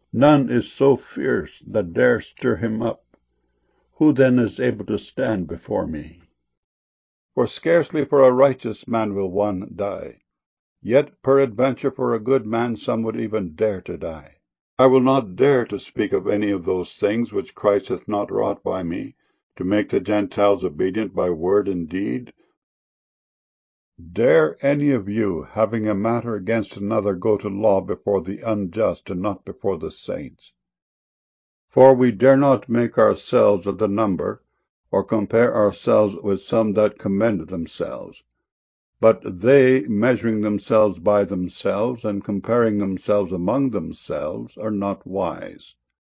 None is so fierce that dare stir him up. Who then is able to stand before me? For scarcely for a righteous man will one die, yet peradventure for a good man some would even dare to die. I will not dare to speak of any of those things which Christ hath not wrought by me, to make the Gentiles obedient by word and deed. Dare any of you, having a matter against another, go to law before the unjust, and not before the saints? For we dare not make ourselves of the number, or compare ourselves with some that commend themselves. But they, measuring themselves by themselves, and comparing themselves among themselves, are not wise.